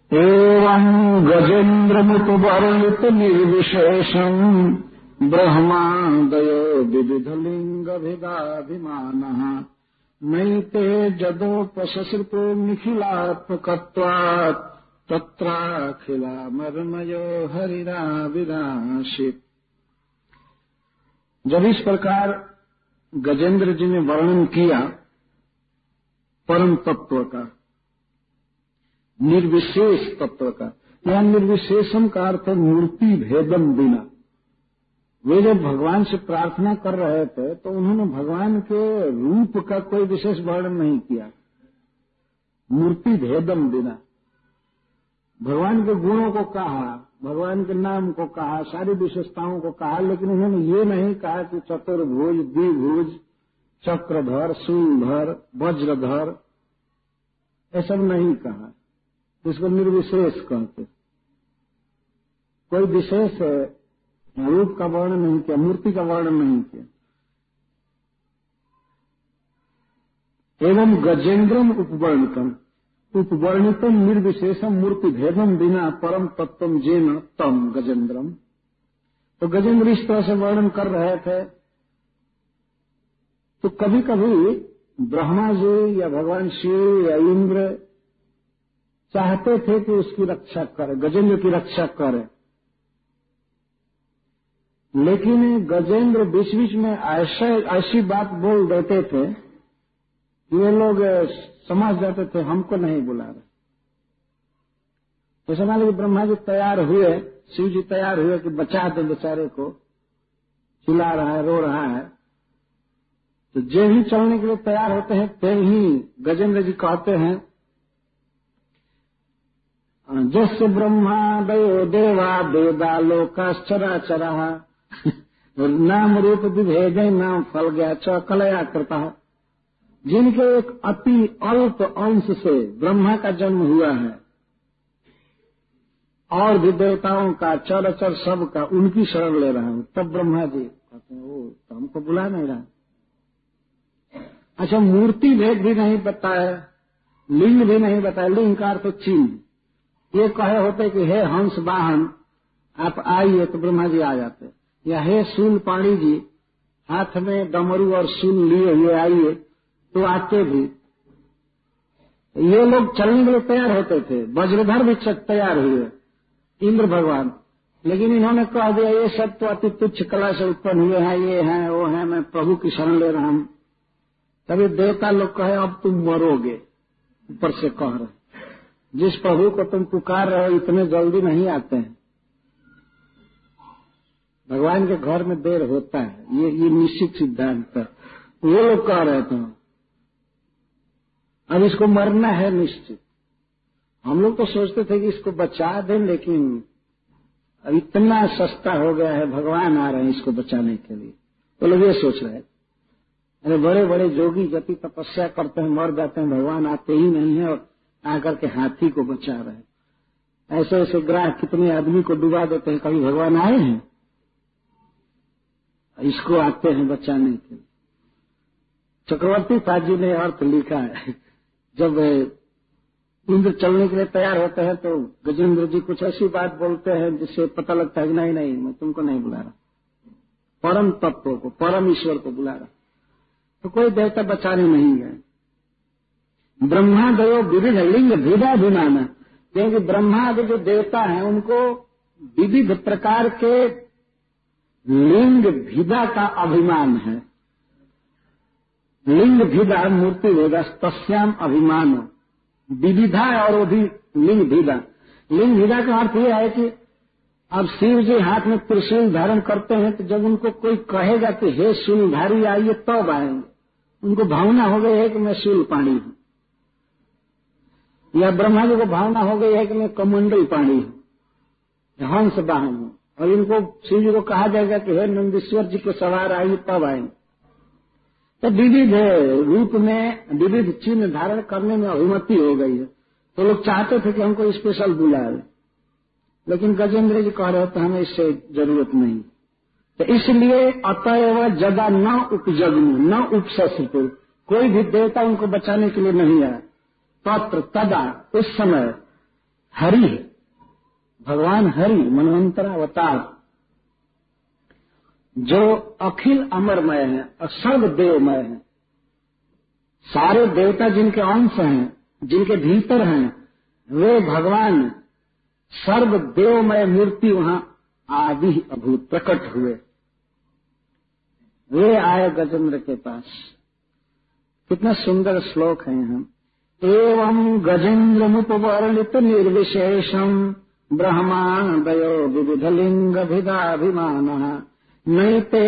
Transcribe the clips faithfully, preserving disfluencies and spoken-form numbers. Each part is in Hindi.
एवं गजेन्द्रमुपवर्णित निर्विशेषम् ब्रह्मादयो विविधलिङ्गभेदाभिमानः नैते जदोपसृतो निखिलात्मकत्वात् तत्राखिलामर्मयो हरिराविराशित। जब इस प्रकार गजेंद्र जी ने वर्णन किया परम तत्व का, निर्विशेष तत्व का, यह निर्विशेषम का अर्थ है मूर्ति भेदम बिना। वे जब भगवान से प्रार्थना कर रहे थे तो उन्होंने भगवान के रूप का कोई विशेष वर्णन नहीं किया, मूर्ति भेदम बिना। भगवान के गुणों को कहा, भगवान के नाम को कहा, सारी विशेषताओं को कहा, लेकिन उन्होंने ये नहीं कहा कि चतुर्भुज, द्विभुज, चक्रधर, शूलधर, वज्रधर, ये सब नहीं कहा। इसको निर्विशेष कहते। कोई विशेष रूप का वर्णन नहीं किया, मूर्ति का वर्णन नहीं किया। एवं गजेन्द्रम उपवर्णितम उपवर्णितम निर्विशेषम मूर्ति भेदम बिना परम तत्वम जेन तम गजेन्द्रम। तो गजेंद्र इस तरह से वर्णन कर रहे थे। तो कभी कभी ब्रह्मा जी या भगवान शिव या इंद्र चाहते थे कि उसकी रक्षा करे, गजेंद्र की रक्षा करे, लेकिन गजेंद्र बीच बीच में ऐसे ऐसी बात बोल देते थे कि ये लोग समझ जाते थे हमको नहीं बुला रहे। तो समझ लीजिए ब्रह्मा जी तैयार हुए, शिव जी तैयार हुए कि बचा दे बेचारे को, चिल्ला रहा है, रो रहा है। तो जो ही चलने के लिए तैयार होते हैं ते ही गजेंद्र जी कहते हैं जस्य ब्रह्मादयो देवा वेदा लोकाश्चराचरा नाम रूप विभेद नाम फल गया च कलया कृता। जिनके एक अति अल्प अंश से ब्रह्मा का जन्म हुआ है और भी देवताओं का चराचर सब का उनकी शरण ले रहा हूं, तब ब्रह्मा जी कहते हैं वो तो हमको बुला नहीं रहा। अच्छा, मूर्ति भेद भी नहीं बताया, लिंग भी नहीं बताया। लिंग का अर्थ चिन्ह। ये कहे होते कि हे हंस वाहन आप आइए तो ब्रह्मा जी आ जाते, या हे शूल पाणी जी हाथ में डमरू और शूल लिए हुए आइए तो आते भी। ये लोग चलने के लिए तैयार होते थे, वज्रधर भी तैयार हुए, इंद्र भगवान, लेकिन इन्होंने कह दिया ये सब तो अति तुच्छ कला से उत्पन्न हुए हैं, ये हैं वो हैं, मैं प्रभु की शरण ले रहा हूं। तभी देवता लोग कहे अब तुम मरोगे। ऊपर से कह रहे जिस प्रभु को तुम पुकार रहे हो इतने जल्दी नहीं आते हैं, भगवान के घर में देर होता है, ये ये निश्चित सिद्धांत है। वो लोग कह रहे थे अब इसको मरना है निश्चित। हम लोग तो सोचते थे कि इसको बचा दें, लेकिन अब इतना सस्ता हो गया है, भगवान आ रहे हैं इसको बचाने के लिए। तो लोग ये सोच रहे हैं अरे बड़े बड़े जोगी जति तपस्या करते हैं मर जाते हैं, भगवान आते ही नहीं है और आकर के हाथी को बचा रहे हैं। ऐसे ऐसे ग्राह कितने आदमी को डुबा देते हैं, कभी भगवान आए हैं? इसको आते हैं बचाने के लिए। चक्रवर्ती साहब जी ने अर्थ लिखा है, जब इंद्र चलने के लिए तैयार होते हैं तो गजेंद्र जी कुछ ऐसी बात बोलते हैं जिससे पता लगता है कि नहीं नहीं मैं तुमको नहीं बुला रहा, परम तत्व को, परम ईश्वर को बुला रहा। तो कोई देवता बचाने नहीं गए। ब्रह्मादयो विविध लिंग भेदाभिमान, क्योंकि ब्रह्मादि जो देवता हैं उनको विविध प्रकार के लिंग भिदा का अभिमान है। लिंग भिदा मूर्ति भेदा तस्याम अभिमान, विविधा और वो भी लिंग भिदा। लिंग भिदा का अर्थ यह है कि अब शिव जी हाथ में त्रिशूल धारण करते हैं तो जब उनको कोई कहेगा कि हे शूलधारी आइए तब आएंगे, उनको भावना हो गई है कि मैं शूल पाणी हूं, या ब्रह्मा जी को भावना हो गई है कि मैं कमंडल पाणी हूं, हंस वाहन हूं, और इनको शिव जी को कहा जाएगा कि हे नंदीश्वर जी को सवार आइए तब आएंगे। तो विविध रूप में विविध चिन्ह धारण करने में अभिमति हो गई है। तो लोग चाहते थे कि हमको स्पेशल बुलाए, लेकिन गजेंद्र जी कह रहे थे हमें इससे जरूरत नहीं। तो इसलिए अतएव जदा न उपजग्नु न उपससितु, कोई भी देवता उनको बचाने के लिए नहीं आया। तत्र तदा उस समय हरि, भगवान हरि मनवंतरावतार, जो अखिल अमरमय है और सर्व देवमय है। सारे देवता जिनके अंश हैं, जिनके भीतर हैं, वे भगवान सर्व देवमय मूर्ति वहां आदि अभूत प्रकट हुए। वे आए गजेंद्र के पास। कितना सुंदर श्लोक है यहाँ। एवं गजेन्द्रमुपवर्णित निर्विशेषम ब्रह्मादयो विविधलिंगभिदाभिमानः नैते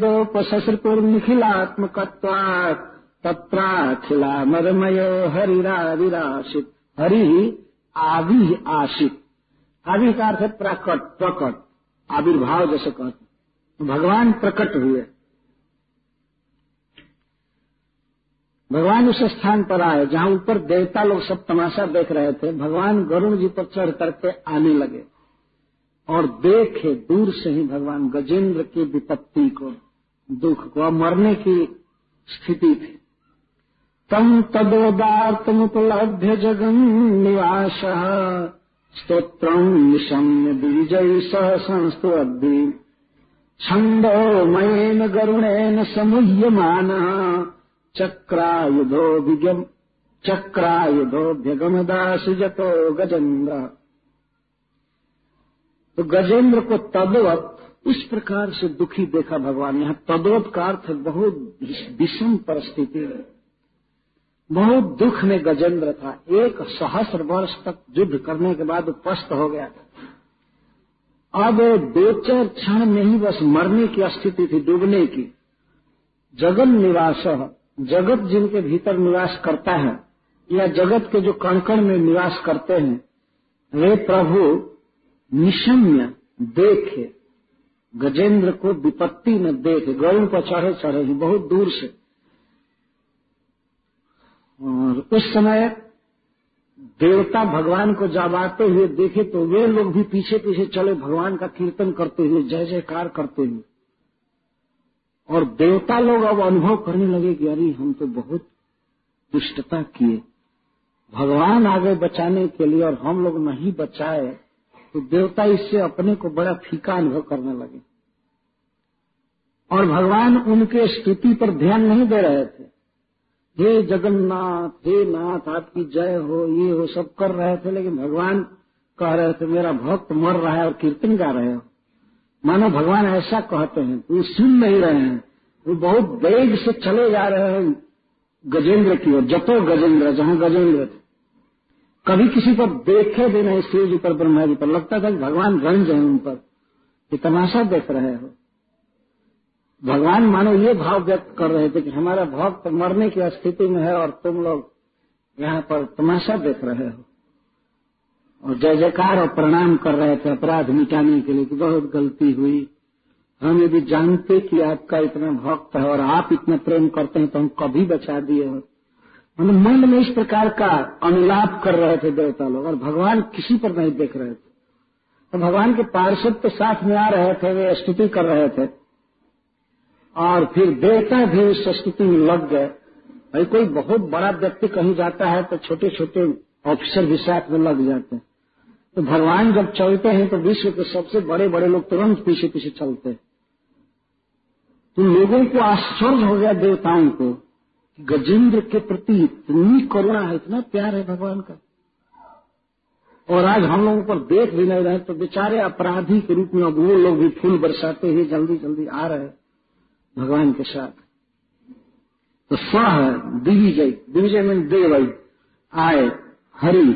जदोपससृपुर्निखिलात्मकत्वात् तत्राखिलामरमयो हरिराविराशित। हरि आदि आशित। आदि का अर्थ है प्रकट, प्रकट आविर्भाव जैसे कहते। भगवान प्रकट हुए। भगवान उस स्थान पर आए जहां ऊपर देवता लोग सब तमाशा देख रहे थे। भगवान गरुड़ जी पर चढ़ करके आने लगे और देखे दूर से ही भगवान गजेंद्र की विपत्ति को, दुख को, मरने की स्थिति थी। तम तदोदार्तमुपलभ्य जगन निवास स्तोत्रम निशम्य विजयी सह संस्तुवद्भि छंदो मयेन गरुणेन समुह्यमान चक्रायुधो विगम चक्रायुधोभ्यगमदासुजतो गजेंद्र। तो गजेंद्र को तदवत इस प्रकार से दुखी देखा भगवान। यहाँ तदवत का अर्थ बहुत विषम परिस्थिति है, बहुत दुख में गजेंद्र था। एक सहस्र वर्ष तक युद्ध करने के बाद पस्त हो गया था। अब दो चार क्षण में ही बस मरने की स्थिति थी, डूबने की। जगन निवास, जगत जिनके भीतर निवास करता है या जगत के जो कण कण में निवास करते हैं, वे प्रभु निशम्य देखे गजेंद्र को, विपत्ति में देखे, गरुड़ पर चढ़े चढ़े ही बहुत दूर से। और उस समय देवता भगवान को जब आते हुए देखे तो वे लोग भी पीछे पीछे चले, भगवान का कीर्तन करते हुए, जय जयकार करते हुए। और देवता लोग अब अनुभव करने लगे कि अरे हम तो बहुत दुष्टता किए, भगवान आ गए बचाने के लिए और हम लोग नहीं बचाए। तो देवता इससे अपने को बड़ा फीका अनुभव करने लगे और भगवान उनके स्तुति पर ध्यान नहीं दे रहे थे। हे जगन्नाथ, हे नाथ, आपकी जय हो, ये हो, सब कर रहे थे। लेकिन भगवान कह रहे थे मेरा भक्त मर रहा है और कीर्तन गा रहे हो। मानो भगवान ऐसा कहते हैं, वो सुन नहीं रहे हैं। वो बहुत वेग से चले जा रहे हैं गजेंद्र की ओर, जतो गजेंद्र, जहां गजेंद्र थे। कभी किसी पर देखे भी नहीं, शिव जी पर, ब्रह्मा जी पर। लगता था कि भगवान रंज हैं उन पर, ये तमाशा देख रहे हो। भगवान मानो ये भाव व्यक्त कर रहे थे कि हमारा भक्त मरने की स्थिति में है और तुम लोग यहाँ पर तमाशा देख रहे हो। और जय जयकार और प्रणाम कर रहे थे अपराध मिटाने के लिए कि बहुत गलती हुई, हम यदि जानते कि आपका इतना भक्त है और आप इतना प्रेम करते हैं तो हम कभी बचा दिए हो। मन में इस प्रकार का अनुलाप कर रहे थे देवता लोग और भगवान किसी पर नहीं देख रहे थे। तो भगवान के पार्षद तो साथ में आ रहे थे, वे स्तुति कर रहे थे और फिर देवता भी उस स्तुति में लग गए। भाई कोई बहुत बड़ा व्यक्ति कहीं जाता है तो छोटे छोटे ऑफिसर भी साथ में लग जाते हैं। तो भगवान जब चलते हैं तो विश्व के सबसे बड़े बड़े लोग तुरंत पीछे पीछे चलते हैं। तो लोगों को आश्चर्य हो गया, देवताओं को, कि गजेंद्र के प्रति इतनी करुणा है, इतना प्यार है भगवान का। और आज हम लोगों पर देख भी नहीं रहे तो बेचारे अपराधी के रूप में अब वो लोग भी फूल बरसाते हुए जल्दी जल्दी आ रहे भगवान के साथ। तो सह दिविजय, दिविजय में देवई आए हरि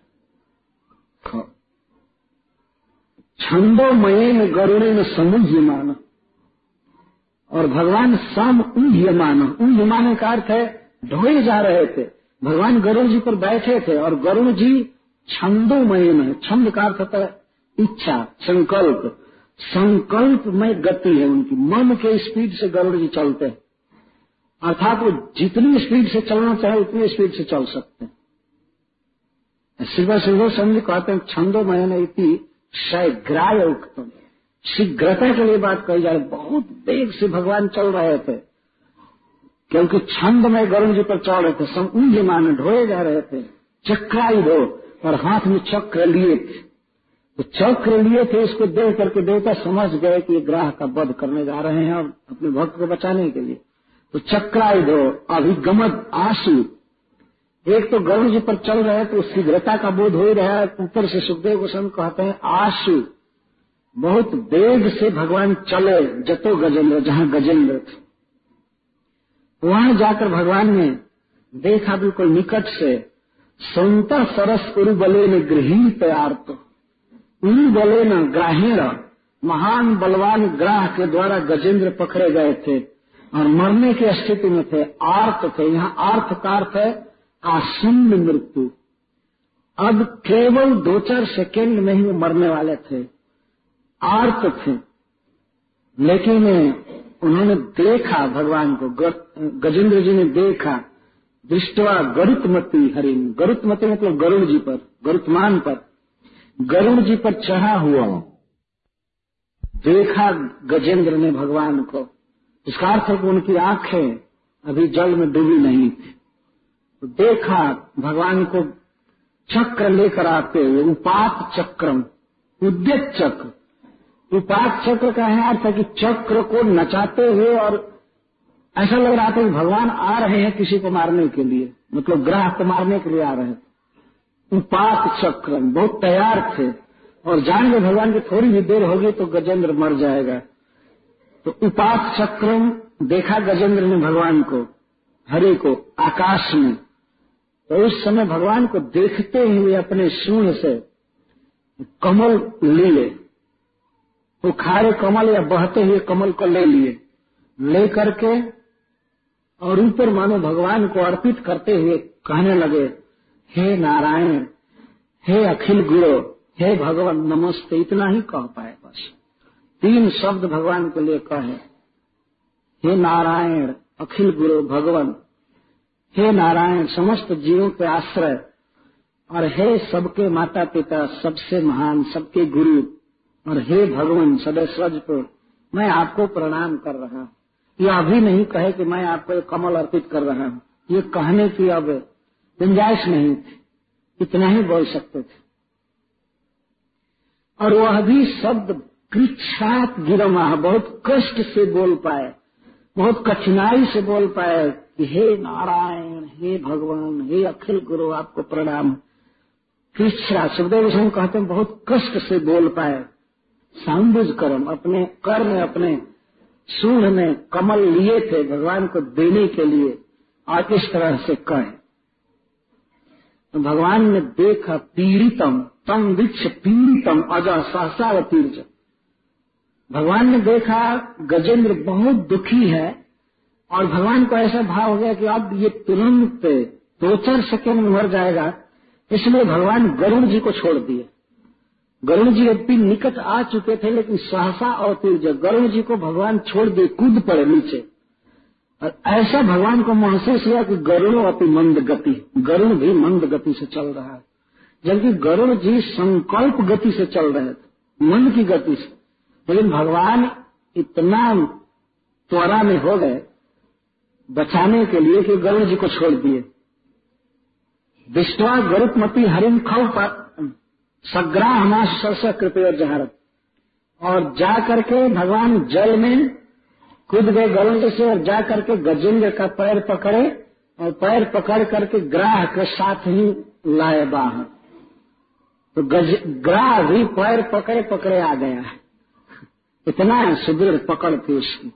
छंदोमय में गरुड़े में समुह्यमान। और भगवान सम उह्यमान, उह्यमान का अर्थ है ढोए जा रहे थे। भगवान गरुड़ जी पर बैठे थे और गरुड़ जी छंदोमय में, छंद का अर्थ होता है इच्छा, संकल्प, संकल्प में गति है उनकी। मन के स्पीड से गरुड़ जी चलते हैं, अर्थात वो जितनी स्पीड से चलना चाहे उतनी स्पीड से चल सकते हैं। शिव शिव समझ कहते हैं छंदोमय इति शीघ्राय उक्तम, शीघ्रता के लिए बात कही जा रही। बहुत वेग से भगवान चल रहे थे क्योंकि छंद में गरुड़ जी पर चढ़ रहे थे, समुह्यमान ढोए जा रहे थे। चक्रायुधो, और हाथ में चक्र लिए थे। तो चक्र लिए थे, इसको देख करके देवता समझ गए कि ये ग्राह का वध करने जा रहे हैं और अपने भक्त को बचाने के लिए। तो चक्रायुधो अभिगमद आशु, एक तो गरुड़ जी पर चल रहे तो शीघ्रता का बोध हो ही रहा है, ऊपर से सुखदेव गोस्वामी कहते हैं आशु, बहुत वेग से भगवान चले, जतो गजेंद्र, जहां गजेंद्र थे वहां जाकर भगवान ने देखा बिल्कुल निकट से, संता सरस उरुबले ने गृहीत आर्त, उरुबले न ग्राहेण, महान बलवान ग्राह के द्वारा गजेंद्र पकड़े गए थे और मरने की स्थिति में थे, आर्त थे। यहाँ आर्थ का अर्थ है आसन्न मृत्यु। अब केवल दो चार सेकेंड में ही वो मरने वाले थे, आर्त थे। लेकिन उन्होंने देखा भगवान को, गजेंद्र जी ने देखा, दृष्टवा गरुत्मती हरिण, गरुत्मती मतलब गरुड़ जी पर, गरुत्मान पर, गरुड़ जी पर चढ़ा हुआ देखा गजेंद्र ने भगवान को। इसका अर्थ है कि उनकी आंखें अभी जल में डूबी नहीं थी। तो देखा भगवान को चक्र लेकर आते हुए, उपात चक्रम, उद्यत चक्र। उपात चक्र का है अर्थ है कि चक्र को नचाते हुए, और ऐसा लग रहा था कि भगवान आ रहे हैं किसी को मारने के लिए, मतलब ग्राह को मारने के लिए आ रहे हैं। उपात चक्रम, बहुत तैयार थे और जान गए भगवान की थोड़ी भी देर होगी तो गजेंद्र मर जाएगा। तो उपात चक्रम देखा गजेंद्र ने भगवान को, हरि को, आकाश में। तो उस समय भगवान को देखते हुए अपने सूंड से कमल लिए, वो खारे कमल या बहते हुए कमल को ले लिए, ले करके और ऊपर मानो भगवान को अर्पित करते हुए कहने लगे, हे नारायण, हे अखिल गुरु, हे भगवान नमस्ते। इतना ही कह पाए, बस तीन शब्द भगवान के लिए कहे, हे नारायण, अखिल गुरु भगवान, हे नारायण समस्त जीवों के आश्रय, और हे सबके माता पिता, सबसे महान, सबके गुरु, और हे भगवान सदैव मैं आपको प्रणाम कर रहा हूँ। यह अभी नहीं कहे कि मैं आपको एक कमल अर्पित कर रहा हूँ, ये कहने की अब गुंजाइश नहीं थी, इतना ही बोल सकते थे। और वह भी शब्द कृच्छात गिरमा, बहुत कष्ट से बोल पाए, बहुत कठिनाई से बोल पाए कि हे नारायण, हे भगवान, हे अखिल गुरु, आपको प्रणाम। कृच्छा, सुखदेव गोस्वामी कहते हैं बहुत कष्ट से बोल पाए। सांबुज करम, अपने कर में, अपने सूंड में कमल लिए थे भगवान को देने के लिए, और इस तरह से कहे। तो भगवान ने देखा, पीड़ितम तम वृक्ष पीड़ितम अजह सहसावतीर्ज, भगवान ने देखा गजेंद्र बहुत दुखी है, और भगवान को ऐसा भाव हो गया कि अब ये तुरंत दो चार सेकेंड में मर जाएगा, इसलिए भगवान गरुड़ जी को छोड़ दिए। गरुड़ जी अभी निकट आ चुके थे, लेकिन सहसा अवतीर्ज, गरुड़ जी को भगवान छोड़ दिए, कूद पड़े नीचे। और ऐसा भगवान को महसूस हुआ कि गरुड़ो अपनी मंद गति, गरुड़ भी मंद गति से चल रहा है, जबकि गरुड़ जी संकल्प गति से चल रहे थे, मन की गति से। लेकिन भगवान इतना त्वरा में हो गए बचाने के लिए कि गरुड़ जी को छोड़ दिए। दृष्टवा गरुत्मती हरिम खव सग्राह मास सरसा कृपया जहारत, और जा करके भगवान जल में कूद गए गरुड़ से, और जा करके गजेंद्र का पैर पकड़े, और पैर पकड़ करके ग्राह के साथ ही लाए बाहर। तो ग्राह भी पैर पकड़े पकड़े आ गया है, इतना सुदृढ़ पकड़ थी उसकी।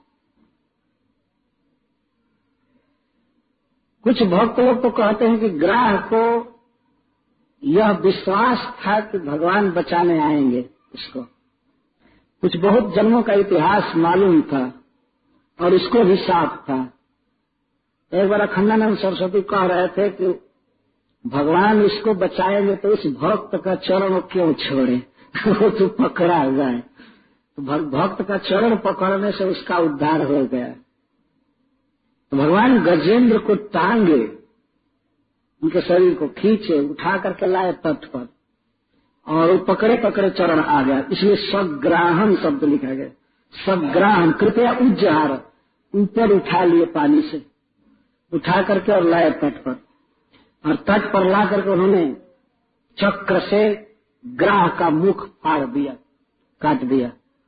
कुछ भक्त लोग तो कहते हैं कि ग्राह को यह विश्वास था कि भगवान बचाने आएंगे इसको, कुछ बहुत जन्मों का इतिहास मालूम था और इसको भी साफ था। एक बार अखंडानंद सरस्वती कह रहे थे कि भगवान इसको बचाएंगे तो इस भक्त का चरण क्यों छोड़े, वो तो पकड़ा हुआ है। तो भक्त का चरण पकड़ने से उसका उद्धार हो गया। तो भगवान गजेंद्र को टांगे, उनके शरीर को खींचे, उठा करके लाए तट पर, और वो पकड़े पकड़े चरण आ गया, इसलिए सग्राहम शब्द लिखा गया। सग्राहम कृपया उज्जहार, ऊपर उठा लिए पानी से, उठा करके और लाए तट पर, और तट पर ला करके उन्होंने चक्र से ग्राह का मुख फाड़ दिया, काट दिया।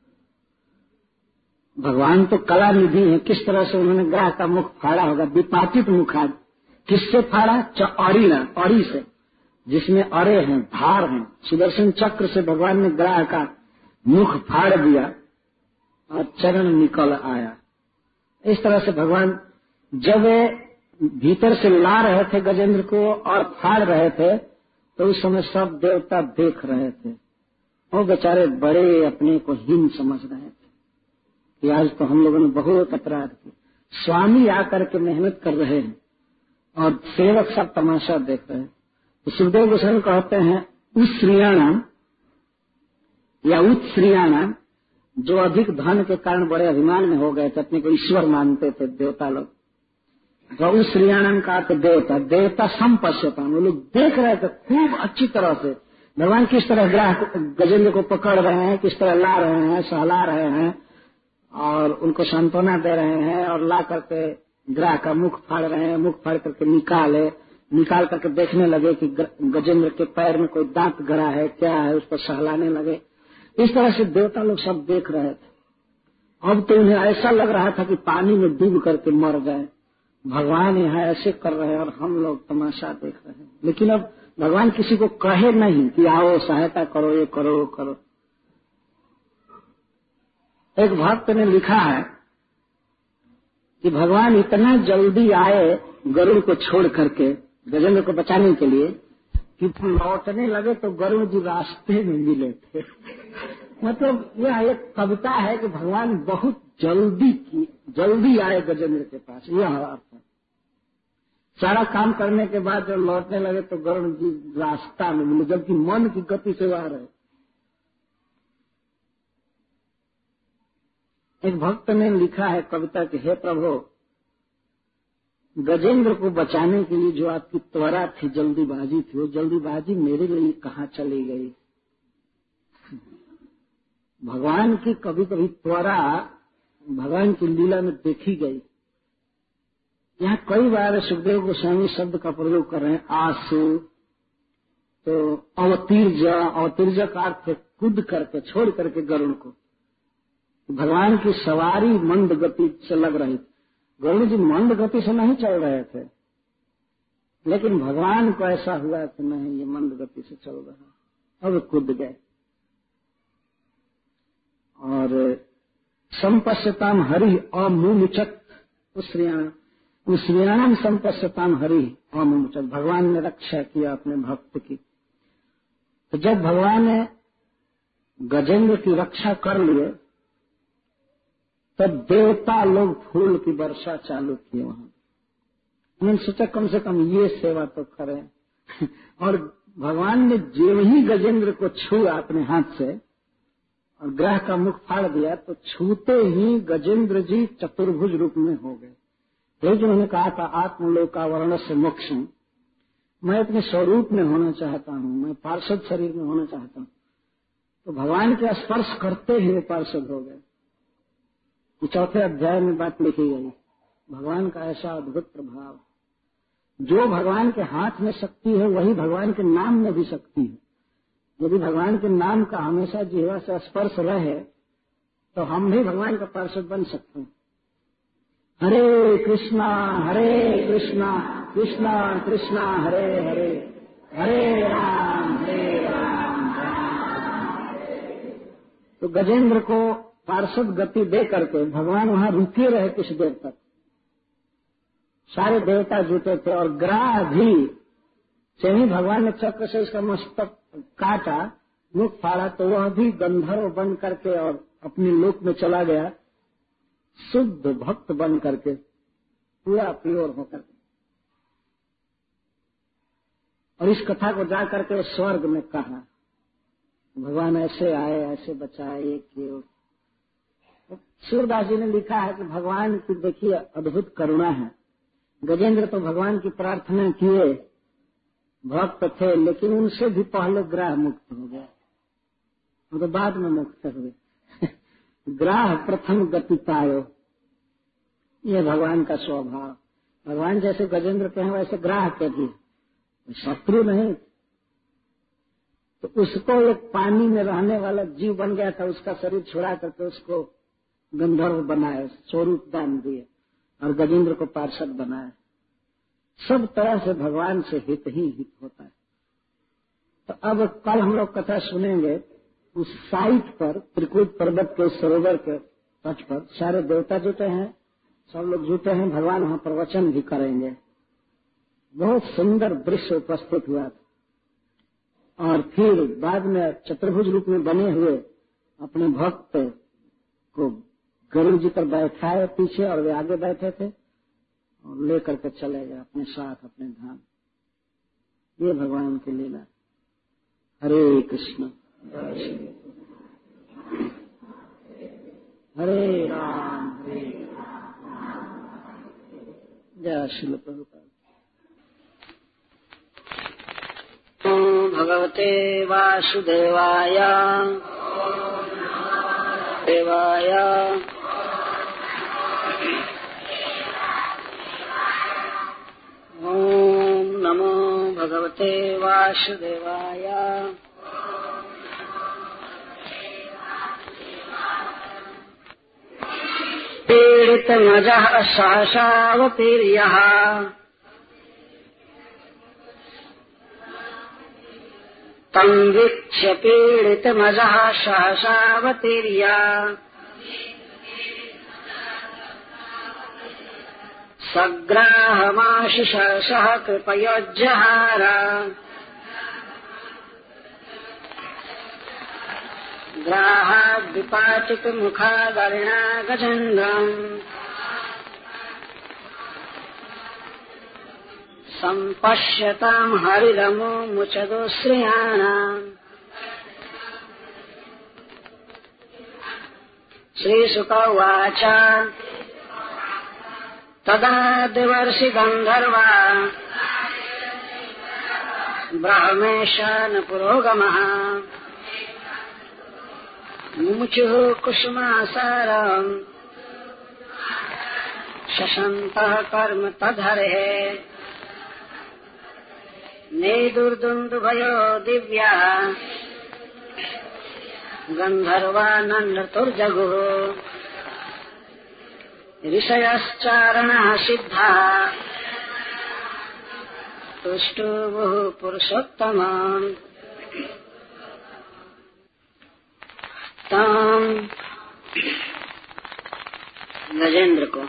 भगवान तो कला निधि है, किस तरह से उन्होंने ग्राह का मुख फाड़ा होगा। विपाटित मुखाद किससे फाड़ा? अरी ना, अरी से, जिसमें अरे हैं, धार हैं। सुदर्शन चक्र से भगवान ने ग्राह का मुख फाड़ दिया और चरण निकल आया। इस तरह से भगवान जब वे भीतर से ला रहे थे गजेंद्र को और फाड़ रहे थे, तो उस समय सब देवता देख रहे थे। वो बेचारे बड़े अपने को हीन समझ रहे थे कि आज तो हम लोगों ने बहुत अपराध किया। स्वामी आकर के मेहनत कर रहे हैं और सेवक सब तमाशा देख रहे हैं। तो सुखदेव गोस्वामी कहते हैं, उस श्रियाणाम या उत श्रियाणाम, जो अधिक धन के कारण बड़े अभिमान में हो गए थे, अपने को ईश्वर मानते थे देवता लोग, तो उस श्रियाणाम का अर्थ देवता, देवता संपश्यताम, वो लोग देख रहे थे खूब अच्छी तरह से भगवान किस तरह ग्राह गजेंद्र को पकड़ रहे हैं, किस तरह ला रहे हैं, सहला रहे हैं और उनको सांत्वना दे रहे हैं और ला करके ग्राह का मुख फाड़ रहे हैं। मुख फाड़ करके निकाले, निकाल करके देखने लगे कि गजेंद्र के पैर में कोई दांत गड़ा है, क्या है, उस पर सहलाने लगे। इस तरह से देवता लोग सब देख रहे थे। अब तो उन्हें ऐसा लग रहा था कि पानी में डूब करके मर गए। भगवान यहाँ ऐसे कर रहे हैं और हम लोग तमाशा देख रहे हैं। लेकिन अब भगवान किसी को कहे नहीं कि आओ सहायता करो, ये करो, वो करो। एक भक्त ने लिखा है कि भगवान इतना जल्दी आए गरुड़ को छोड़ करके गजेंद्र को बचाने के लिए कि लौटने लगे तो गरुड़ जी रास्ते में मिले थे। मतलब यह एक कविता है कि भगवान बहुत जल्दी की जल्दी आए गजेंद्र के पास, यह अर्थ है। सारा काम करने के बाद जब लौटने लगे तो गरुड़ जी रास्ता में मिले, जबकि मन की गति से आ रहे। एक भक्त ने लिखा है कविता कि हे प्रभु, गजेंद्र को बचाने के लिए जो आपकी त्वरा थी, जल्दीबाजी थी, वो जल्दीबाजी मेरे लिए कहाँ चली गई। भगवान की कभी कभी त्वरा भगवान की लीला में देखी गई। यहाँ कई बार सुखदेव गोस्वामी शब्द का प्रयोग कर रहे हैं, आसु, तो अवतीर्ज, अवतीर्ज का अर्थ है कूद करके, छोड़ करके गरुड़ को। भगवान की सवारी मंद गति से लग रही थी। गरुड़ जी मंद गति से नहीं चल रहे थे, लेकिन भगवान को ऐसा हुआ कि नहीं, ये मंद गति से चल रहा है। अब कूद गए। और संपश्यताम हरि अमुमुचत, उस श्रियाणाम उस श्रियाणाम संपश्यताम हरि अमुमुचत, भगवान ने रक्षा किया अपने भक्त की। तो जब भगवान ने गजेंद्र की रक्षा कर लिए, तब देवता लोग फूल की वर्षा चालू की वहां। मैंने सोचा कम से कम ये सेवा तो करें। और भगवान ने जो ही गजेंद्र को छुआ अपने हाथ से और ग्रह का मुख फाड़ दिया, तो छूते ही गजेंद्र जी चतुर्भुज रूप में हो गए। यही जो उन्होंने कहा था, आत्मलोकावरण से मोक्षम, मैं अपने स्वरूप में होना चाहता हूँ, मैं पार्षद शरीर में होना चाहता हूँ। तो भगवान के स्पर्श करते ही वे पार्षद हो गए। चौथे अध्याय में बात लिखी गई, भगवान का ऐसा अद्भुत प्रभाव। जो भगवान के हाथ में शक्ति है, वही भगवान के नाम में भी शक्ति है। यदि भगवान के नाम का हमेशा जिह्वा से स्पर्श रहे, तो हम भी भगवान का पार्षद बन सकते हैं। हरे कृष्णा हरे कृष्णा कृष्णा कृष्णा हरे हरे, हरे राम हरे राम राम हरे। तो गजेंद्र को पार्षद गति दे करके भगवान वहां रुके रहे कुछ देर तक। सारे देवता जुटे थे और ग्राह भी से ही भगवान ने चक्र से उसका मस्तक काटा, मुख फाड़ा, तो वह भी गंधर्व बन करके और अपने लोक में चला गया, शुद्ध भक्त बन करके, पूरा प्योर होकर। और इस कथा को जा करके स्वर्ग में कहा, भगवान ऐसे आए, ऐसे बचाए, ये किए। सूरदास जी ने लिखा है कि भगवान की देखिए अद्भुत करुणा है। गजेंद्र तो भगवान की प्रार्थना किए, भक्त थे, लेकिन उनसे भी पहले ग्राह मुक्त हो गया, तो बाद में मुक्त हुए। ग्राह प्रथम गति पायो, ये भगवान का स्वभाव। भगवान जैसे गजेंद्र के हैं वैसे ग्राह के भी शत्रु नहीं, तो उसको एक पानी में रहने वाला जीव बन गया था, उसका शरीर छुड़ा करके उसको गंधर्व बनाए, स्वरूप दान दिए और गजेंद्र को पार्षद बनाए। सब तरह से भगवान से हित ही हित होता है। तो अब कल हम लोग कथा सुनेंगे, उस साइट पर त्रिकुट पर्वत के सरोवर के तट पर सारे देवता जुटे हैं, सब लोग जुटे हैं, भगवान वहां प्रवचन भी करेंगे। बहुत सुंदर दृश्य उपस्थित हुआ था। और फिर बाद में चतुर्भुज रूप में बने हुए अपने भक्त को गरुड़ जी पर बैठाए पीछे, और वे आगे बैठे थे और लेकर के चले गए अपने साथ अपने धाम। ये भगवान की लीला। हरे कृष्ण हरे राम हरे जय श्रील प्रभुपाद। भगवते वासुदेवाय देवाय ओम नमो भगवते वासुदेवाय। पीडितमजः सहसावतीर्यः तं वीक्ष्य पीडितमजः सहसावतीर्य सग्राहमाशु सहसः कृपयोज्जहार। ग्राहाद्विपाटितमुखादर्णा गजेन्द्रम् सम्पश्यताम् हरिरमुमुचदुश्रियाणाम्। श्रीशुक उवाच तदा दिवर्षि गन्धर्वा ब्राह्मेशान पुरोगमः मुमुचुः कुसुमासारम् शशन्तः कर्म तद्धरेः। नेदुर्दुन्दुभयो दिव्या गन्धर्वानन्दतुर्जगुः ऋषयश्चारणः सिद्धाः तुष्टुवुः पुरुषोत्तमम्। ताम गजेंद्र को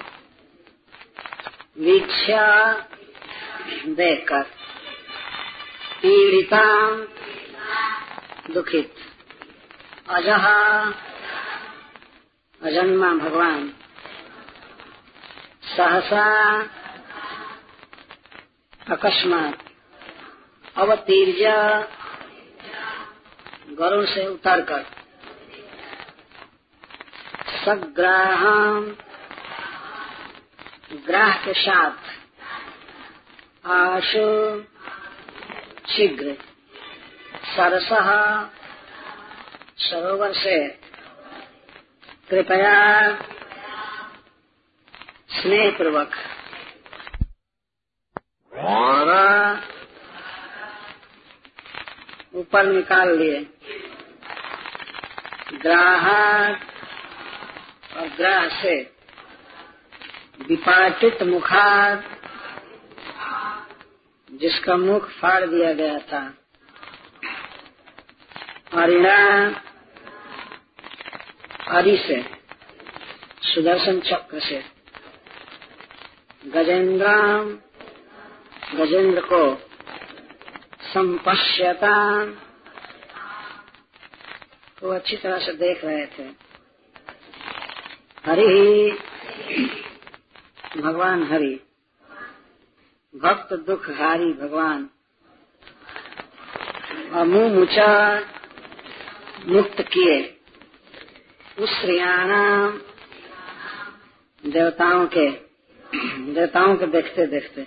वीक्षा देखकर पीड़िता दुखित अजह अजन्मा भगवान सहसा अकस्मात अवतीर्य गरुड़ से उतरकर सग्राहम ग्राह के साथ आशु शीघ्र सरसः सरोवर से कृपया स्नेह पूर्वक और ऊपर निकाल लिए। ग्राहक और ग्राह से विपाटित मुखार जिसका मुख फाड़ दिया गया था, अरिणा अरि से सुदर्शन चक्र से गजेंद्राम गजेंद्र को संपश्यता को अच्छी तरह से देख रहे थे। हरि भगवान हरि भक्त दुख हारी भगवान मुँह मुचा मुक्त किए उस श्रियाणाम देवताओं के देवताओं के देखते देखते।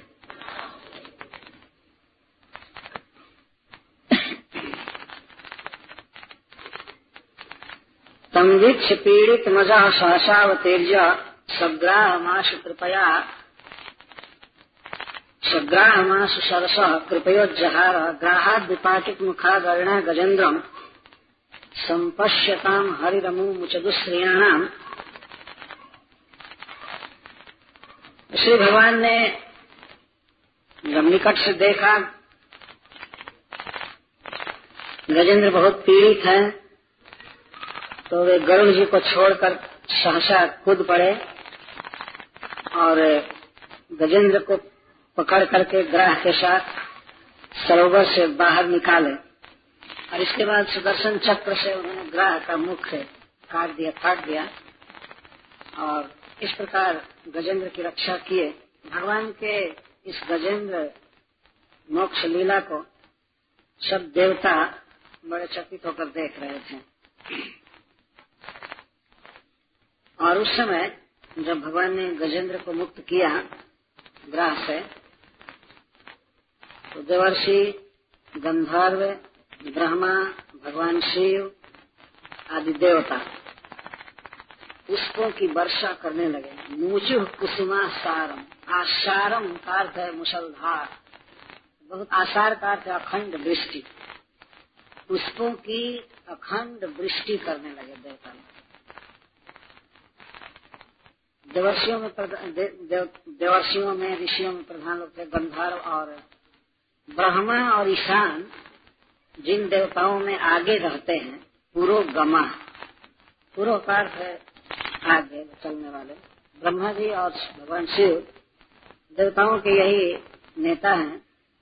तम वीक्ष्य पीड़ित मजा सहसावतीर्य सग्राहमाशु कृपया सग्राहमासु सरसः कृपयोज्जहार ग्राहाद् विपाटित मुखादर्णा गजेन्द्रम संपश्यताम हरिरमु मुचदुश्रियाणाम। श्री भगवान ने जब निकट से देखा गजेंद्र बहुत पीड़ित है, तो वे गरुड़ जी को छोड़कर सहसा कूद पड़े और गजेंद्र को पकड़ करके ग्राह के साथ सरोवर से बाहर निकाले और इसके बाद सुदर्शन चक्र से उन्होंने ग्राह का मुख काट दिया काट दिया और इस प्रकार गजेंद्र की रक्षा किए। भगवान के इस गजेंद्र मोक्ष लीला को सब देवता बड़े चकित होकर देख रहे थे। और उस समय जब भगवान ने गजेंद्र को मुक्त किया ग्राह से, तो देवर्षि, गंधर्व, ब्रह्मा, भगवान शिव आदि देवता पुष्पों की वर्षा करने लगे। मूचु कुसुमा सारम, आसारम का अर्थ है मुसलधार, बहुत आसार का अर्थ है अखंड वृष्टि। पुष्पों की अखंड वृष्टि करने लगे देवता लोग। देवर्षियों में दे, देव, देवर्षियों में ऋषियों में प्रधान लोग थे गंधर्व और ब्रह्मा और ईशान। जिन देवताओं में आगे रहते हैं पुरोगमा, पुरो का अर्थ है आगे चलने वाले। ब्रह्मा जी और भगवान शिव देवताओं के यही नेता हैं।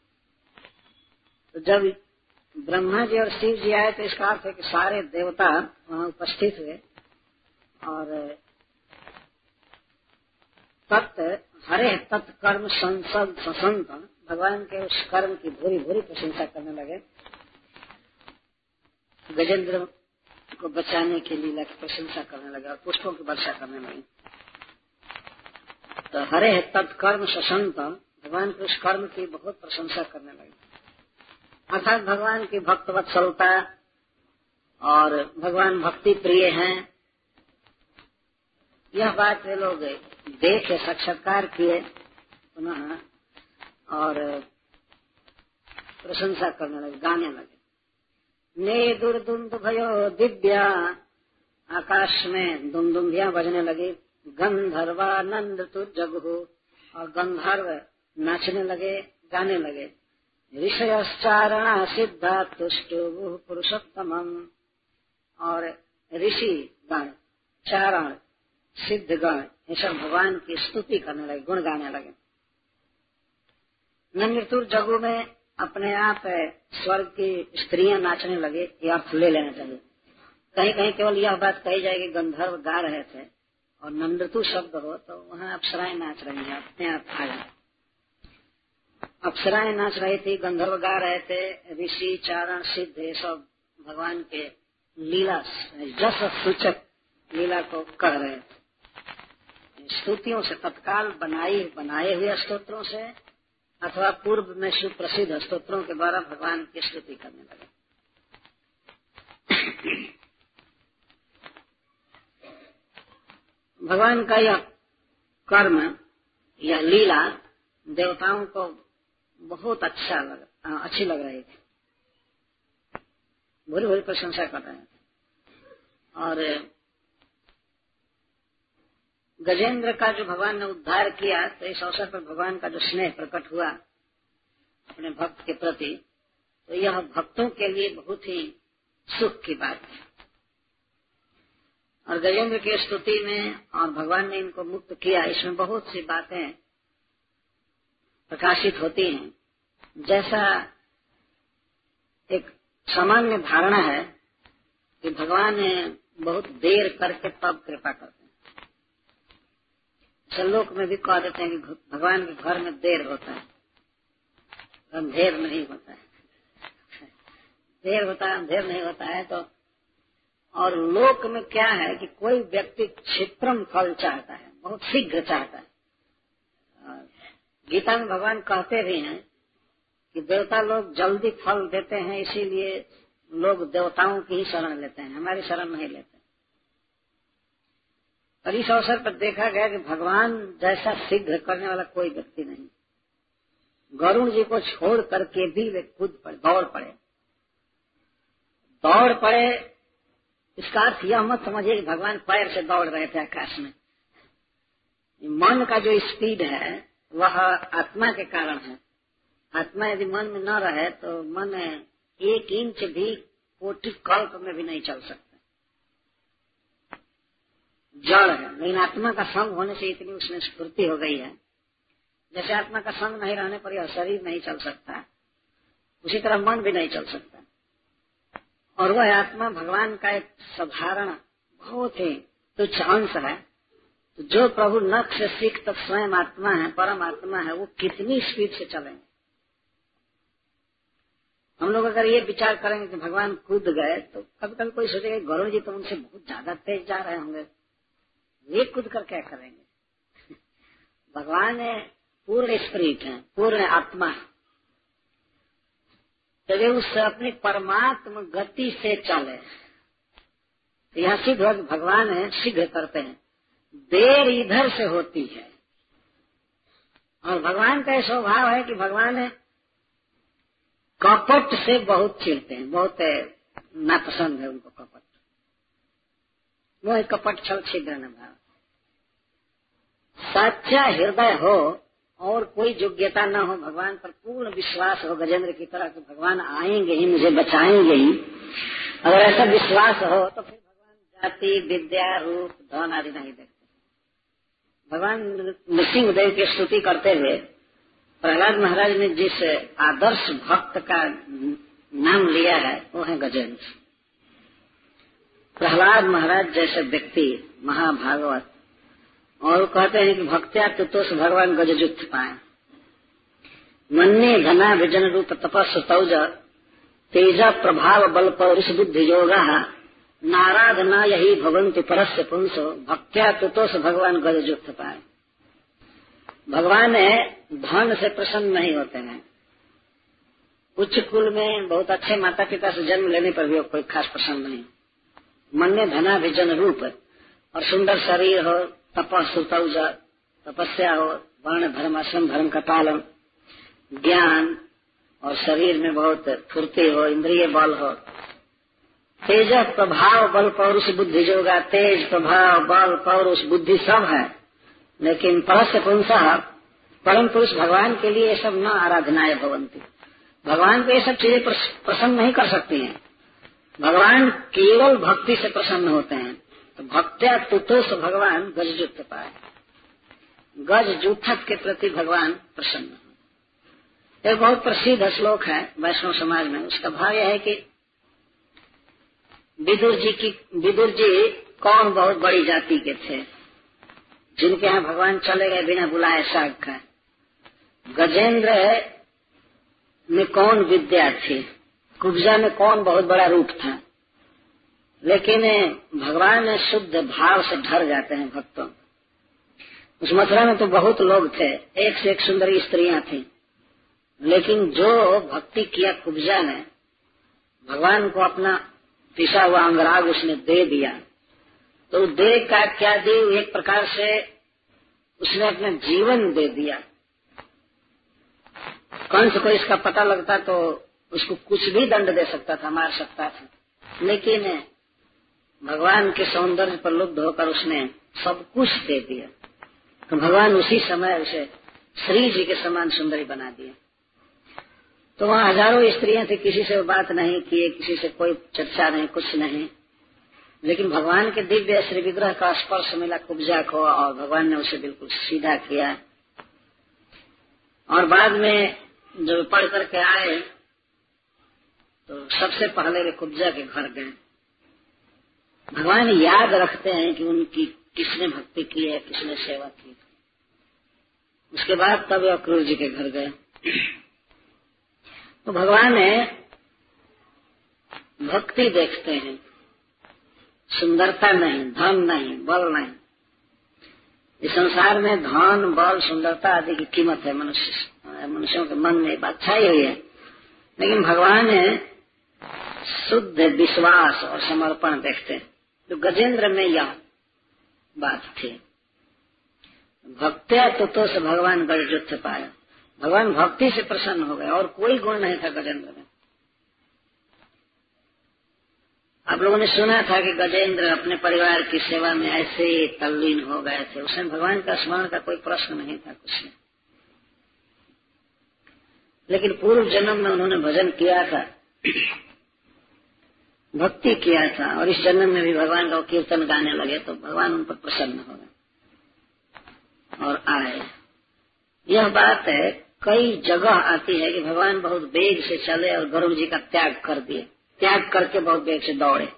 तो जब ब्रह्मा जी और शिव जी आए तो इसका अर्थ है कि सारे देवता वहां उपस्थित हुए और तत् हरे तत्कर्म संसद ससंत, भगवान के उस कर्म की भूरी भूरी प्रशंसा करने लगे। गजेंद्र को बचाने की लीला की प्रशंसा करने लगे और पुष्पों की वर्षा करने लगे। तो हरे तत्कर्म ससंत, भगवान के उस कर्म की बहुत प्रशंसा करने लगे। अर्थात भगवान की भक्तवत्सलता और भगवान भक्ति प्रिय हैं, यह बात वे लोग देखे, साक्षात्कार किए पुनः और प्रशंसा करने लगे, गाने लगे। ने दुर्दुंद भयो दिव्या, आकाश में दुमदुम्बियां बजने लगी। गंधर्वानंद तु जगहु, और गंधर्व नाचने लगे, गाने लगे। ऋषयश्चारणा सिद्धा तुष्टु पुरुषोत्तमम, और ऋषि गण, चारण, सिद्ध गण, ये सब भगवान की स्तुति करने लगे, गुण गाने लगे। नमृतुर जगु में अपने आप स्वर्ग की स्त्रियां नाचने लगे, ये अर्थ ले लेना चाहिए। कहीं कहीं केवल यह बात कही जाएगी गंधर्व गा रहे थे और नमृतु शब्द हो तो वहाँ अप्सराएं नाच रही हैं, अपने आप आ जाए। अप्सराएं नाच रही थी, गंधर्व गा रहे थे, ऋषि, चारण, सिद्ध, ये सब भगवान के लीला जस सूचक लीला को कर रहे थे। स्तुतियों से, तत्काल बनाई बनाए हुए स्तोत्रों से अथवा पूर्व में सुप्रसिद्ध स्तोत्रों के द्वारा भगवान की स्तुति करने लगे। भगवान का यह कर्म, यह लीला देवताओं को बहुत अच्छा लग अच्छी लग रही थी, भूरी भूरी प्रशंसा कर रहे थे। और गजेंद्र का जो भगवान ने उद्धार किया, तो इस अवसर पर भगवान का जो स्नेह प्रकट हुआ अपने भक्त के प्रति, तो यह भक्तों के लिए बहुत ही सुख की बात है। और गजेंद्र की स्तुति में और भगवान ने इनको मुक्त किया, इसमें बहुत सी बातें प्रकाशित होती हैं। जैसा एक सामान्य धारणा है कि भगवान बहुत देर करके तब कृपा करते हैं। लोक में भी कह देते हैं कि भगवान के घर में देर होता है, अंधेर नहीं होता है। देर होता है, अंधेर नहीं होता है। तो और लोक में क्या है कि कोई व्यक्ति क्षिप्रम फल चाहता है, बहुत शीघ्र चाहता है। गीता में भगवान कहते भी हैं कि देवता लोग जल्दी फल देते हैं, इसीलिए लोग देवताओं की ही शरण लेते हैं, हमारी शरण नहीं लेते। और इस अवसर पर देखा गया कि भगवान जैसा शीघ्र करने वाला कोई व्यक्ति नहीं। गरुण जी को छोड़ करके भी वे खुद पड़े, दौड़ पड़े दौड़ पड़े इसका अर्थ यह मत समझिए कि भगवान पैर से दौड़ रहे थे आकाश में। मन का जो स्पीड है वह आत्मा के कारण है। आत्मा यदि मन में न रहे तो मन एक इंच भी कोटि कल्प में भी नहीं चल सकता, जड़ है। लेकिन आत्मा का संग होने से इतनी उसमें स्फूर्ति हो गई है। जैसे आत्मा का संग नहीं रहने पर यह शरीर नहीं चल सकता, उसी तरह मन भी नहीं चल सकता। और वह आत्मा भगवान का एक साधारण बहुत ही तुच्छ अंश है। तो जो प्रभु नख से सीख तक स्वयं आत्मा है, परम आत्मा है, वो कितनी स्पीड से चलेंगे। हम लोग अगर ये विचार करेंगे कि भगवान कूद गए तो कभी कभी कोई सोचेगा गरुड़ जी तो उनसे बहुत ज्यादा तेज जा रहे होंगे, वे कूद कर क्या करेंगे। भगवान पूर्ण स्पिरिट है, पूर्ण आत्मा है, तो वे उससे अपनी परमात्मा गति से चले। तो यहाँ सिद्ध हो भगवान है शीघ्र करते हैं, देर इधर से होती है। और भगवान का स्वभाव है कि भगवान है कपट से बहुत चिढ़ते हैं, बहुत नापसंद है उनको कपट। वो कपट छल छिद्र न भाव। सच्चा हृदय हो और कोई योग्यता न हो, भगवान पर पूर्ण विश्वास हो गजेंद्र की तरह कि भगवान आएंगे ही, मुझे बचाएंगे ही, अगर ऐसा विश्वास हो तो फिर भगवान जाति विद्या रूप धन आदि नहीं देखते। भगवान नृसिंहदेव की स्तुति करते हुए प्रहलाद महाराज ने जिस आदर्श भक्त का नाम लिया है वो है गजेंद्र। प्रहलाद महाराज जैसे व्यक्ति महाभागवत, और वो कहते हैं कि भक्त्या तुतोष भगवान गजजुत्थ पाए। मन्ने घना विजन रूप तपस्व तौज तेज प्रभाव बल पौरुष बुद्धि योगा नाराधना यही भवंतु परस्य पुंसो भक्त्या तुतोष भगवान गजजुत्थ पाए। भगवान धन से प्रसन्न नहीं होते हैं। उच्च कुल में बहुत अच्छे माता पिता से जन्म लेने पर भी कोई खास प्रसन्न नहीं। मन्ने धना विजन रूप और सुंदर शरीर हो, तपस्व तौज तपस्या हो, वर्ण धर्म आश्रम धर्म का पालन, ज्ञान और शरीर में बहुत फुर्ती हो, इंद्रिय बल हो, तेज प्रभाव बल पौरुष बुद्धि जोगा। तेज प्रभाव बल पौरुष बुद्धि सब है, लेकिन परस्य पुंसः परम पुरुष भगवान के लिए ये सब न आराधनाएं भवंती। भगवान को ये सब चीजें प्रसन्न नहीं कर सकती हैं। भगवान केवल भक्ति से प्रसन्न होते हैं। तो भक्त्या तुतोष भगवान गजजुत्थ पाए। गज जूथक के प्रति भगवान प्रसन्न हो। एक बहुत प्रसिद्ध श्लोक है वैष्णव समाज में, उसका भाव यह है कि विदुर जी की विदुर जी कौन बहुत बड़ी जाति के थे जिनके यहाँ भगवान चले गए बिना बुलाए साग का। गजेंद्र में कौन विद्या थी, कुब्जा में कौन बहुत बड़ा रूप था, लेकिन भगवान शुद्ध भाव से ढर जाते हैं भक्तों। उस मथुरा में तो बहुत लोग थे, एक से एक सुंदरी स्त्रियां थी, लेकिन जो भक्ति किया कुब्जा ने, भगवान को अपना पिसा हुआ अंगराग उसने दे दिया। तो दे का क्या दे, एक प्रकार से उसने अपना जीवन दे दिया। कंस को इसका पता लगता तो उसको कुछ भी दंड दे सकता था, मार सकता था, लेकिन भगवान के सौंदर्य पर लुब्ध होकर उसने सब कुछ दे दिया। तो भगवान उसी समय उसे श्री जी के समान सुंदरी बना दिया। तो वहाँ हजारों स्त्रियां थी, किसी से बात नहीं किए, किसी से कोई चर्चा नहीं, कुछ नहीं, लेकिन भगवान के दिव्य श्री विग्रह का स्पर्श मिला कुब्जा को और भगवान ने उसे बिल्कुल सीधा किया। और बाद में जब पढ़ करके आए तो सबसे पहले वे कुब्जा के घर गए। भगवान याद रखते हैं कि उनकी किसने भक्ति की है, किसने सेवा की। उसके बाद तब वे अक्रूर जी के घर गए। तो भगवान भक्ति देखते हैं, सुंदरता नहीं, धन नहीं, बल नहीं। इस संसार में धन बल सुंदरता आदि की कीमत है मनुष्य मनुष्यों के मन में, बात छाई हुई है, लेकिन भगवान शुद्ध विश्वास और समर्पण देखते हैं। तो गजेंद्र में यह बात थी। भक्त्या तुतोष भगवान गजजुत्थ पाया। भगवान भक्ति से प्रसन्न हो गए और कोई गुण नहीं था गजेंद्र में। आप लोगों ने सुना था कि गजेंद्र अपने परिवार की सेवा में ऐसे तल्लीन हो गए थे, उसमें भगवान का स्मरण का कोई प्रश्न नहीं था कुछ नहीं। लेकिन पूर्व जन्म में उन्होंने भजन किया था, भक्ति किया था, और इस जन्म में भी भगवान का कीर्तन गाने लगे तो भगवान उन पर प्रसन्न हो गए और आए। यह बात है कई जगह आती है कि भगवान बहुत वेग से चले और गरुड़ जी का त्याग कर दिए, त्याग करके बहुत वेग से दौड़े।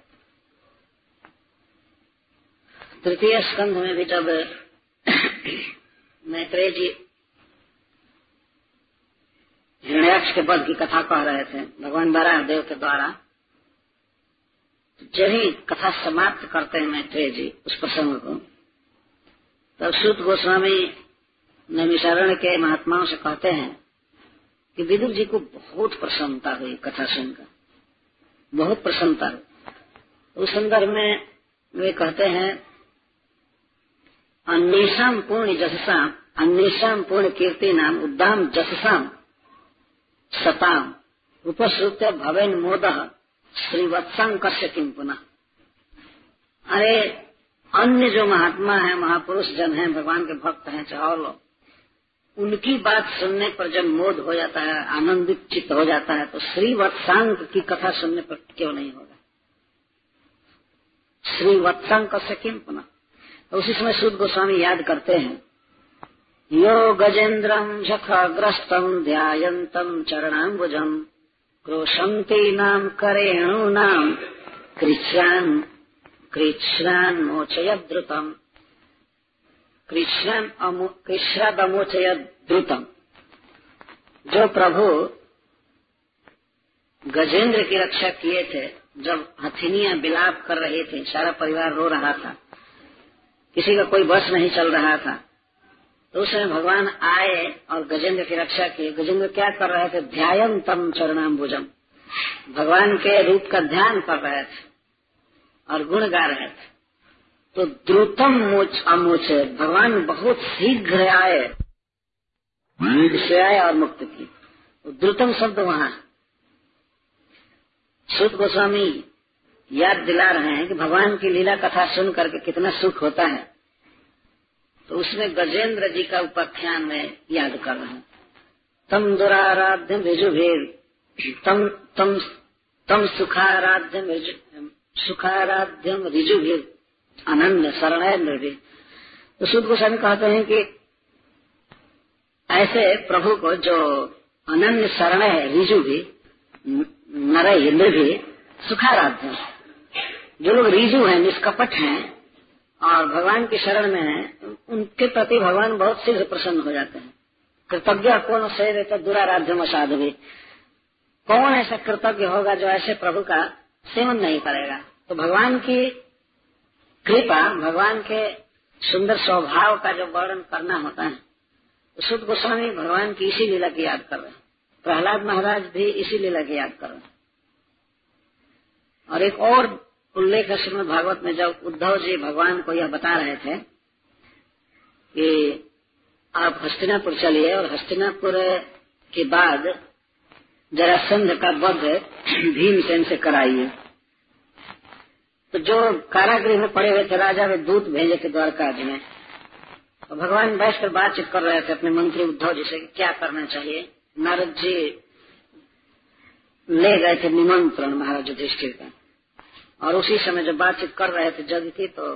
तृतीय स्कंध में भी जब मैत्रेय जी हिरण्याक्ष के वध की कथा कह रहे थे भगवान वराह देव के द्वारा, जब ही कथा समाप्त करते हैं मैत्रेय जी उस प्रसंग को, तब सूत गोस्वामी नैमिषारण्य के महात्माओं से कहते हैं कि विदुर जी को बहुत प्रसन्नता हुई कथा सुनकर, बहुत प्रसन्नता हुई। उस संदर्भ में वे कहते हैं अन्येषाम पूर्ण जससाम अन्येषाम पूर्ण कीर्ति नाम उद्दाम जससाम सताम उपश्रुत्य भवेन मोदः श्रीवत्संकस्य किम पुनः। अरे अन्य जो महात्मा है, महापुरुष जन हैं, भगवान के भक्त हैं, चाहे और लोग, उनकी बात सुनने पर जब मोद हो जाता है, आनंदित चित्त हो जाता है, तो श्री वत्सांक की कथा सुनने पर क्यों नहीं होगा। श्री वत्सांक से किम पुनः। तो उसी समय सूत गोस्वामी याद करते हैं यो गजेन्द्रम शखग्रस्तम ध्यायन्तम चरणाम्बुजम क्रोशन्ति नाम करेणूनाम कृच्छ्रान कृच्छ्रान मोचयद्रुतम कृष्ण कृष्णदमोचय द्रुतम। जो प्रभु गजेंद्र की रक्षा किए थे, जब हथिनियां विलाप कर रही थी, सारा परिवार रो रहा था, किसी का कोई बस नहीं चल रहा था, तो उस समय भगवान आए और गजेंद्र की रक्षा की। गजेंद्र क्या कर रहे थे? ध्यायम तम चरणाम्बुजम, भगवान के रूप का ध्यान कर रहे थे और गुण गा रहे थे। तो द्रुतम मोच अमोचे, भगवान बहुत शीघ्र आए, वेग से आए और मुक्त की। तो द्रुतम शब्द वहां सूत गोस्वामी याद दिला रहे हैं कि भगवान की लीला कथा सुन करके कितना सुख होता है। तो उसमें गजेंद्र जी का उपाख्यान में याद कर रहे हैं। तम दुराराध्यम ऋजुभीर तम तम तम सुखाराध्यम सुखाराध्यम ऋजुभीर अनन्य शरणेन्द्र भी। तो सूत गोस्वामी कहते हैं कि ऐसे प्रभु को जो अनन्य शरण है, ऋजु भी, नर इंद्र भी, सुखाराध्य, जो लोग ऋजु हैं, निष्कपट हैं और भगवान की शरण में हैं, उनके प्रति भगवान बहुत शीघ्र प्रसन्न हो जाते हैं। कृतज्ञ कौन से रहता दुराराध्यम असाधु। कौन ऐसा कृतज्ञ होगा जो ऐसे प्रभु का सेवन नहीं करेगा। तो भगवान की कृपा, भगवान के सुंदर स्वभाव का जो वर्णन करना होता है, तो सूत गोस्वामी भगवान की इसी लीला की याद कर रहे हैं। प्रहलाद महाराज भी इसी लीला की याद कर रहे हैं। और एक और उल्लेख है श्रीमद् भागवत में, जब उद्धव जी भगवान को यह बता रहे थे कि आप हस्तिनापुर चलिए और हस्तिनापुर के बाद जरासंध का वध भीमसेन से कराइए। तो जो कारागृह में पड़े हुए थे राजा, वे दूत भेजे थे द्वारकाज में, और भगवान बैठकर बातचीत कर रहे थे अपने मंत्री उद्धव जी से कि क्या करना चाहिए। नारद जी ले गए थे निमंत्रण महाराज युधिष्ठिर का, और उसी समय जब बातचीत कर रहे थे जग की, तो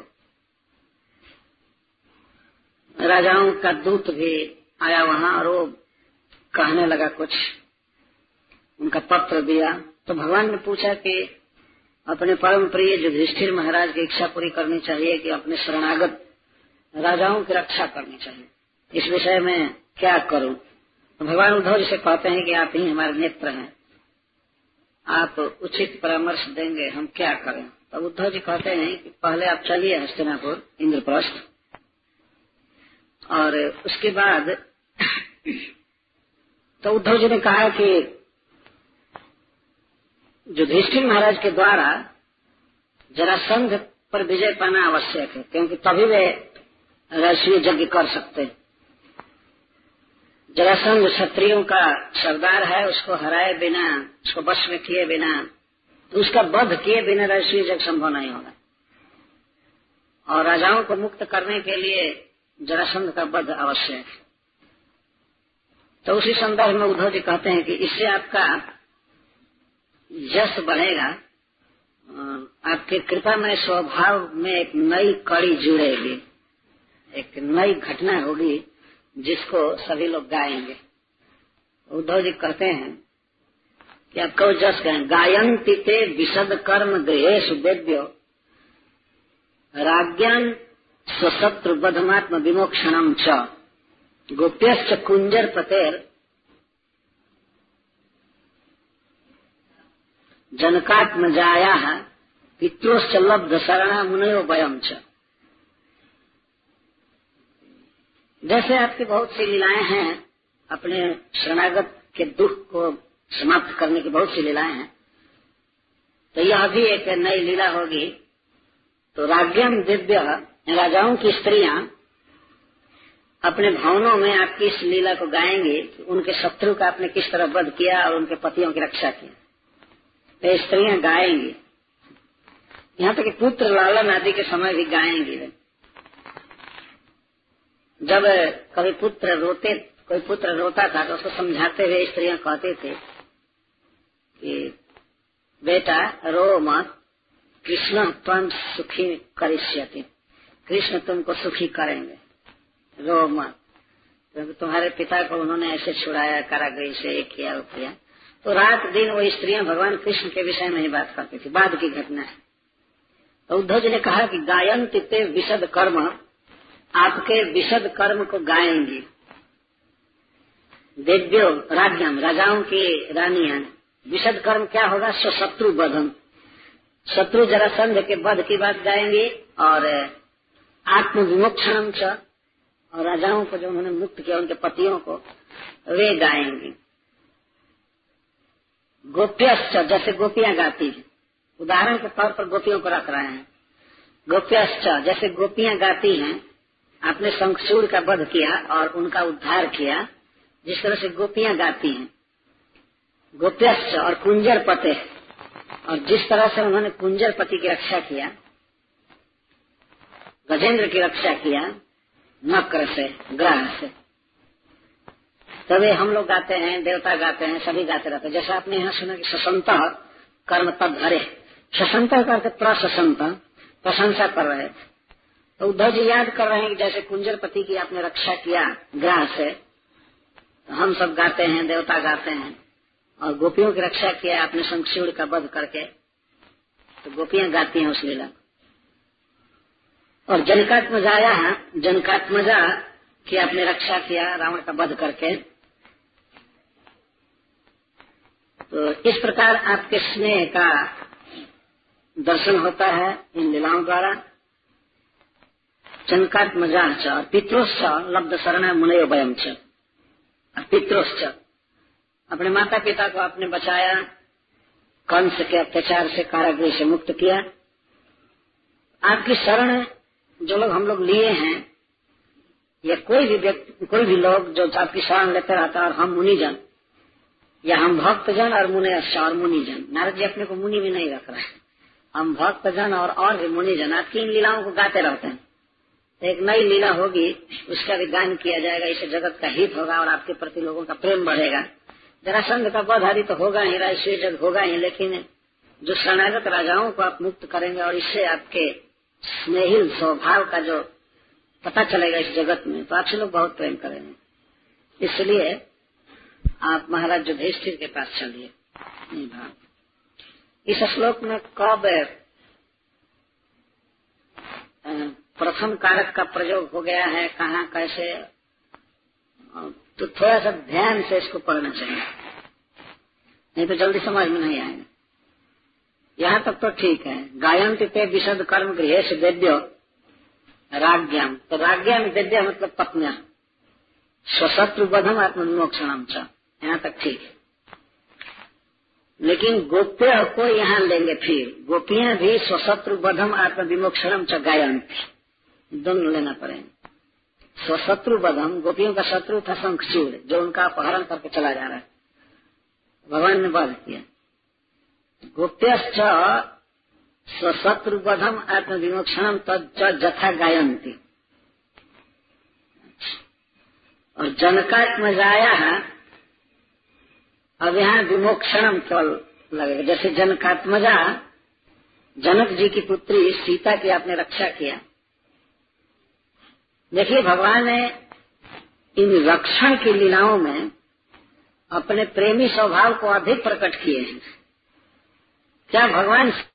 राजाओं का दूत भी आया वहां और वो कहने लगा कुछ, उनका पत्र दिया। तो भगवान ने पूछा कि अपने परम प्रिय युधिष्ठिर महाराज की इच्छा पूरी करनी चाहिए कि अपने शरणागत राजाओं की रक्षा करनी चाहिए, इस विषय में क्या करूं। तो भगवान उद्धव जी से कहते हैं कि आप ही हमारे नेत्र हैं, आप उचित परामर्श देंगे, हम क्या करें। तो उद्धव जी कहते हैं कि पहले आप चलिए हस्तिनापुर इंद्रप्रस्थ, और उसके बाद तो उद्धव जी ने कहा कि युधिष्ठिर महाराज के द्वारा जरासंध पर विजय पाना आवश्यक है, क्योंकि तभी वे राष्ट्रीय यज्ञ कर सकते। जरासंध क्षत्रियों का सरदार है, उसको हराए बिना, उसको वश में किए बिना, तो उसका वध किए बिना राजसूय यज्ञ संभव नहीं होगा। और राजाओं को मुक्त करने के लिए जरासंध का वध आवश्यक है। तो उसी संदर्भ में उद्धव जी कहते हैं कि इससे आपका यश बढ़ेगा, आपके कृपामय स्वभाव में एक नई कड़ी जुड़ेगी, एक नई घटना होगी जिसको सभी लोग गाएंगे। उद्धव जी कहते हैं कि आपको जस कहें, गायन्ति ते विशद कर्म गृहेषु देव्यो राज्ञान स्वशत्रु बधमात्म विमोक्षणम च गोप्यश्च कुंजर पतेर जनकात्मजाया पित्रोश्च लब्ध शरणा मुनयो वयम च। जैसे आपकी बहुत सी लीलाएं हैं, अपने शरणागत के दुख को समाप्त करने की बहुत सी लीलाएं हैं, तो यह भी एक नई लीला होगी। तो राज्ञम दिव्य, राजाओं की स्त्रियां अपने भवनों में आपकी इस लीला को गाएंगी कि उनके शत्रु का आपने किस तरह वध किया और उनके पतियों की रक्षा की। तो स्त्रियां गाएंगी, यहाँ तक कि पुत्र लालन आदि के समय भी गाएंगी। जब कभी पुत्र रोते, कोई पुत्र रोता था तो उसको समझाते हुए स्त्रियां कहते थे कि बेटा रो मत, कृष्ण तुम सुखी करिष्यति, कृष्ण तुमको सुखी करेंगे, रो मत। क्योंकि तुम्हारे पिता को उन्होंने ऐसे छुड़ाया, कारागृह से एक किया वो किया। तो रात दिन वो स्त्रियां भगवान कृष्ण के विषय में ही बात करती थी, बाद की घटना है। तो उद्धव जी ने कहा कि गायन्ति ते विशद कर्म, आपके विशद कर्म को गाएंगी देव्यो राज्ञम, राजाओं की रानियां। विशद कर्म क्या होगा? स्वशत्रु बधम, शत्रु जरासंध के वध की बात गाएंगे, और आत्म विमोक्षणम च, और राजाओं को जो उन्होंने मुक्त किया उनके पतियों को वे गाएंगे। गोप्यश्च, जैसे गोपियां गाती हैं, उदाहरण के तौर पर गोपियों को रख रहे हैं। गोप्यश्च, जैसे गोपियां गाती हैं, आपने शंखचूड़ का वध किया और उनका उद्धार किया, जिस तरह से गोपियां गाती हैं। गोप्यश्च, और कुंजर पते, और जिस तरह से उन्होंने कुंजर पति की रक्षा किया, गजेंद्र की रक्षा किया नक्र से, ग्रह से, तभी हम लोग गाते हैं, देवता गाते हैं, सभी गाते रहते हैं। जैसा आपने यहाँ सुना कि ससंत कर्म तद हरे, ससंत करके प्रसंत, प्रशंसा कर रहे थे। तो उद्धव जी याद कर रहे हैं कि जैसे कुंजर पति की आपने रक्षा किया ग्रह से, तो हम सब गाते हैं, देवता गाते हैं, और गोपियों की रक्षा किया आपने शंखचूड़ का वध करके, तो गोपियां गाती हैं उस लीला। और जनकात्मजाया, जनकात्मजा की आपने रक्षा किया रावण का वध करके। तो इस प्रकार आपके स्नेह का दर्शन होता है इन लीलाओं द्वारा। जनकात्मजा च, और पितरोश्च लब्ध शरण मुनयो वयम च, और पितरोश्च, अपने माता पिता को आपने बचाया, कंस के अत्याचार से, कारागृह से मुक्त किया। आपकी शरण जो लोग हम लोग लिए हैं, या कोई भी व्यक्ति, कोई भी लोग जो आपकी शरण लेते रहता है, और हम मुनिजन, या हम भक्तजन और मुनिश्च और मुनिजन, नारद जी अपने को मुनि भी नहीं रख रहे हैं, हम भक्तजन और और भी मुनिजन आपकी इन लीलाओं को गाते रहते हैं। तो एक नई लीला होगी, उसका भी गान किया जाएगा, इससे जगत का हित होगा और आपके प्रति लोगों का प्रेम बढ़ेगा। जरासंध का वध आदि तो होगा ही, राजसूय यज्ञ होगा ही, लेकिन जो शरणागत राजाओं को आप मुक्त करेंगे, और इससे आपके स्नेहिल स्वभाव का जो पता चलेगा इस जगत में, तो आपसे लोग बहुत प्रेम करेंगे। इसलिए आप महाराज युधिष्ठिर के पास चलिए। इस श्लोक में कब प्रथम कारक का प्रयोग हो गया है, कहाँ कैसे, तो थोड़ा सा ध्यान से इसको पढ़ना चाहिए, नहीं तो जल्दी समझ में नहीं आएगा। यहाँ तक तो ठीक है। गायन्ति ते विशद कर्म गृहेषु देव्यो राज्ञाम, तो राज्ञाम देव्य मतलब पत्नियां, स्वशत्रु वधम आत्म विमोक्षणम च, यहाँ तक ठीक है। लेकिन गोप्य को यहाँ लेंगे, फिर गोपियां भी स्वशत्रु वधम आत्म विमोक्षणम च गायन्ति, दोनों लेना पड़ेगा। स्वशत्रु बधम, गोपियों का शत्रु था शंखचूड़, जो उनका अपहरण करके चला जा रहा है, भगवान ने वध किया। गोप्यश्च स्वशत्रु बधम आत्म विमोक्षणम तद जथा गायंती। और जनकात्मजाया, अब यहाँ विमोक्षणम केवल लगेगा, जैसे जनकात्मजा, जनक जी की पुत्री सीता की आपने रक्षा किया। देखिए, भगवान ने इन रक्षण की लीलाओं में अपने प्रेमी स्वभाव को अधिक प्रकट किए हैं। क्या भगवान